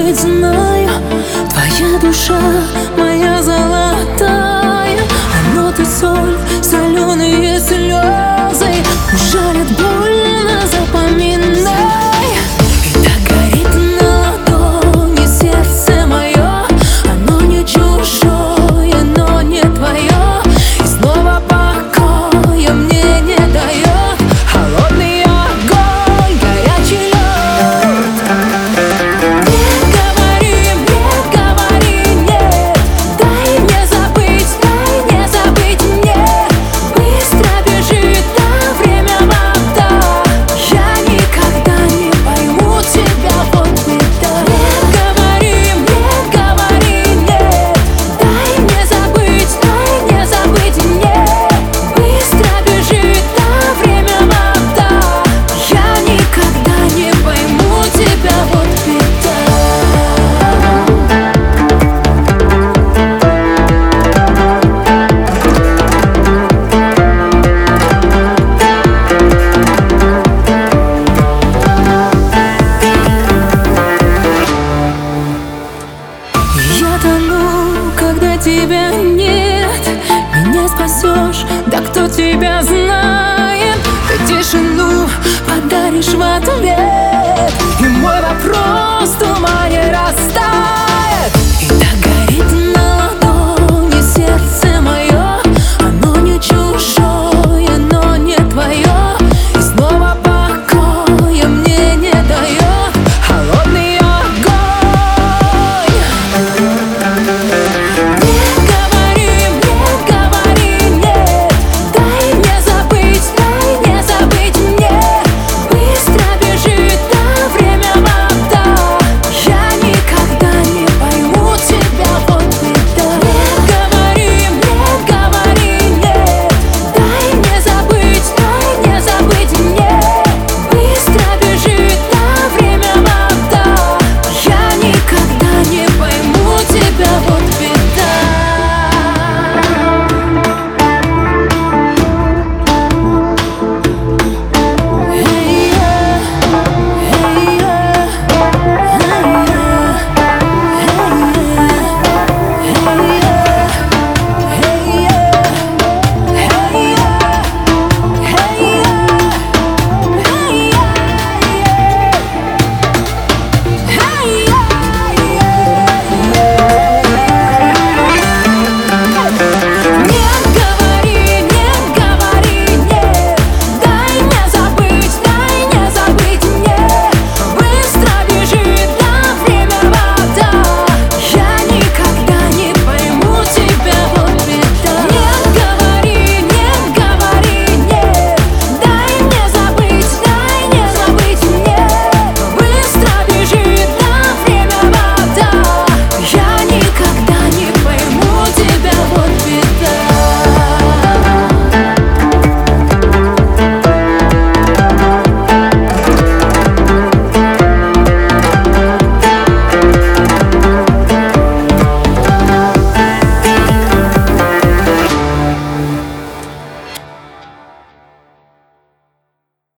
забыть знаю. Твоя душа, моя золотая, а ноты соль, соленые слезы ужалят больно, запоминай. И так горит на ладони сердце мое, оно не чужое, но не твое. И снова покоя мне не дает холодный огонь, горячий лед. Не говори нет, дай мне забыть мне. Быстро бежит на время вода, я никогда не пойму тебя, вот беда. Не говори нет, дай мне забыть мне. Быстро бежит на время вода, я никогда не пойму тебя, вот беда. Я тону, когда тебя нет. Меня спасешь, да кто тебя знает? Ты тишину подаришь в ответ.